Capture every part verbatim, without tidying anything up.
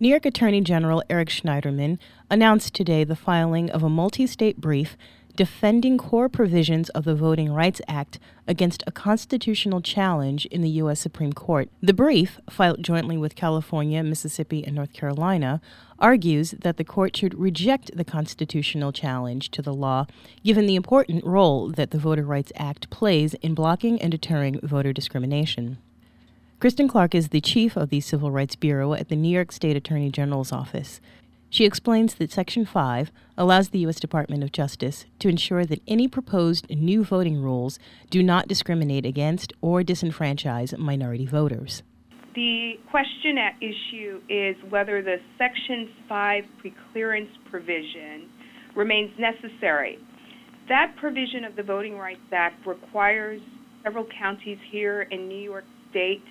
New York Attorney General Eric Schneiderman announced today the filing of a multi-state brief defending core provisions of the Voting Rights Act against a constitutional challenge in the U S Supreme Court. The brief, filed jointly with California, Mississippi, and North Carolina, argues that the court should reject the constitutional challenge to the law, given the important role that the Voting Rights Act plays in blocking and deterring voter discrimination. Kristen Clark is the chief of the Civil Rights Bureau at the New York State Attorney General's office. She explains that Section five allows the U S Department of Justice to ensure that any proposed new voting rules do not discriminate against or disenfranchise minority voters. The question at issue is whether the Section five preclearance provision remains necessary. That provision of the Voting Rights Act requires several counties here in New York State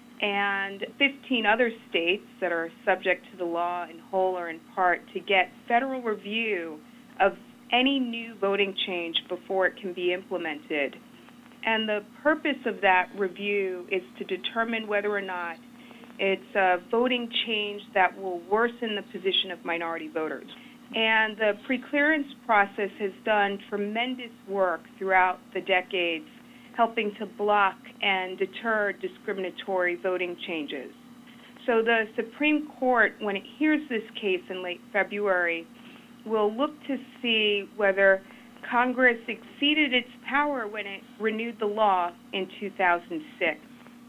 and fifteen other states that are subject to the law in whole or in part to get federal review of any new voting change before it can be implemented. And the purpose of that review is to determine whether or not it's a voting change that will worsen the position of minority voters. And the preclearance process has done tremendous work throughout the decades helping to block and deter discriminatory voting changes. So the Supreme Court, when it hears this case in late February, will look to see whether Congress exceeded its power when it renewed the law in two thousand six.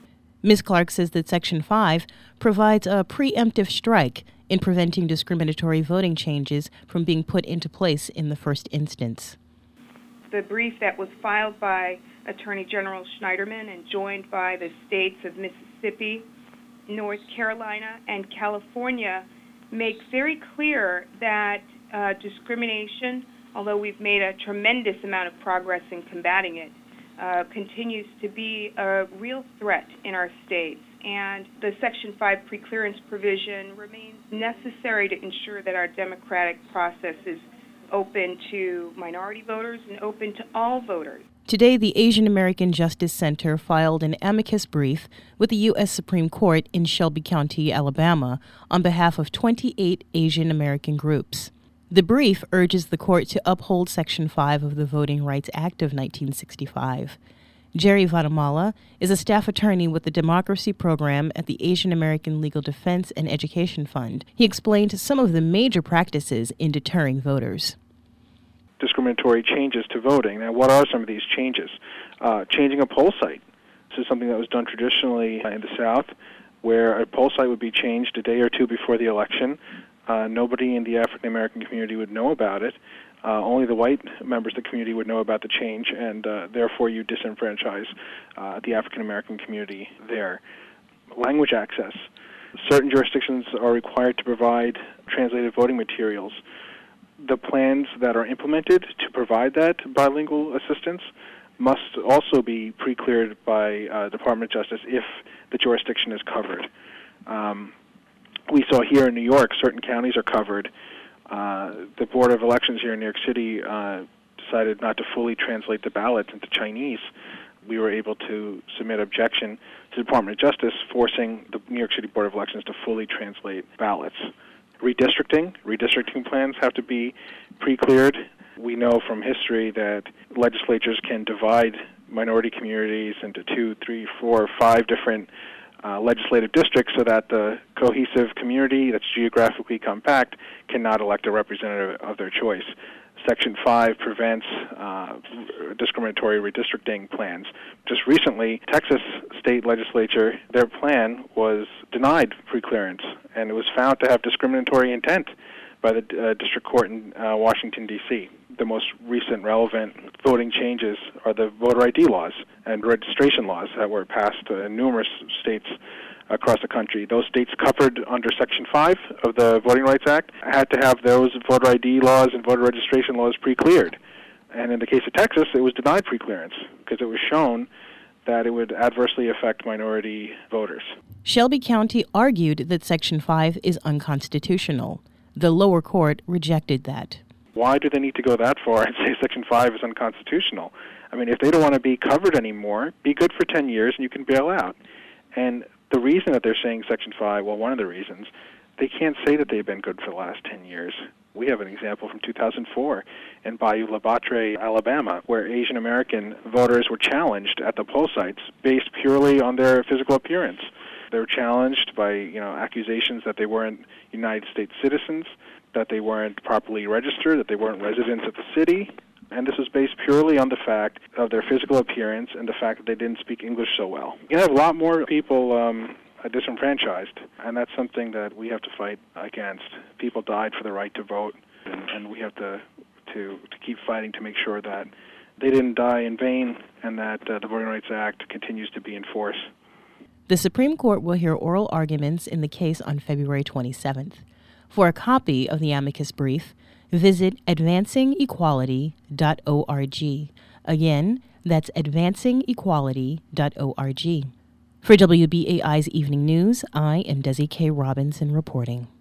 Miz Clark says that Section five provides a preemptive strike in preventing discriminatory voting changes from being put into place in the first instance. The brief that was filed by Attorney General Schneiderman and joined by the states of Mississippi, North Carolina, and California makes very clear that uh, discrimination, although we've made a tremendous amount of progress in combating it, uh, continues to be a real threat in our states. And the Section five preclearance provision remains necessary to ensure that our democratic process is open to minority voters and open to all voters. Today, the Asian American Justice Center filed an amicus brief with the U S Supreme Court in Shelby County, Alabama, on behalf of twenty-eight Asian American groups. The brief urges the court to uphold Section five of the Voting Rights Act of nineteen sixty-five. Jerry Vadamala is a staff attorney with the Democracy Program at the Asian American Legal Defense and Education Fund. He explained some of the major practices in deterring voters. Discriminatory changes to voting. Now, what are some of these changes? Uh, changing a poll site. This is something that was done traditionally in the South, where a poll site would be changed a day or two before the election. Uh, nobody in the African American community would know about it. Uh, only the white members of the community would know about the change, and uh, therefore you disenfranchise uh, the African American community there. Language access. Certain jurisdictions are required to provide translated voting materials. The plans that are implemented to provide that bilingual assistance must also be pre-cleared by uh, Department of Justice if the jurisdiction is covered. Um, we saw here in New York, certain counties are covered. Uh, the Board of Elections here in New York City uh, decided not to fully translate the ballots into Chinese. We were able to submit objection to the Department of Justice, forcing the New York City Board of Elections to fully translate ballots. Redistricting. Redistricting plans have to be pre-cleared. We know from history that legislatures can divide minority communities into two, three, four, five different uh, legislative districts so that the cohesive community that's geographically compact cannot elect a representative of their choice. Section five prevents uh, discriminatory redistricting plans. Just recently, Texas state legislature, their plan was denied preclearance, and it was found to have discriminatory intent by the uh, district court in uh, Washington, D C The most recent relevant voting changes are the voter I D laws and registration laws that were passed uh, in numerous states across the country. Those states covered under Section five of the Voting Rights Act had to have those voter I D laws and voter registration laws pre-cleared. And in the case of Texas, it was denied pre-clearance because it was shown that it would adversely affect minority voters. Shelby County argued that Section five is unconstitutional. The lower court rejected that. Why do they need to go that far and say Section five is unconstitutional? I mean, if they don't want to be covered anymore, be good for ten years and you can bail out. And the reason that they're saying Section five, well, one of the reasons, they can't say that they've been good for the last ten years. We have an example from two thousand four in Bayou La Batre, Alabama, where Asian American voters were challenged at the poll sites based purely on their physical appearance. They were challenged by, you know, accusations that they weren't United States citizens, that they weren't properly registered, that they weren't residents of the city. And this was based purely on the fact of their physical appearance and the fact that they didn't speak English so well. You have a lot more people um, disenfranchised, and that's something that we have to fight against. People died for the right to vote, and, and we have to, to to keep fighting to make sure that they didn't die in vain and that uh, the Voting Rights Act continues to be in force. The Supreme Court will hear oral arguments in the case on February twenty-seventh. For a copy of the amicus brief, visit advancing equality dot org. Again, that's advancing equality dot org. For W B A I's Evening News, I am Desi K. Robinson reporting.